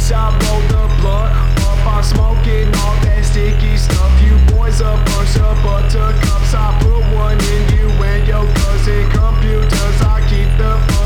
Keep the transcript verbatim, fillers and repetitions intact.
First I roll the blunt up, I'm smoking all that sticky stuff. You boys a bunch of buttercups. I put one in you and your cousin computers. I keep the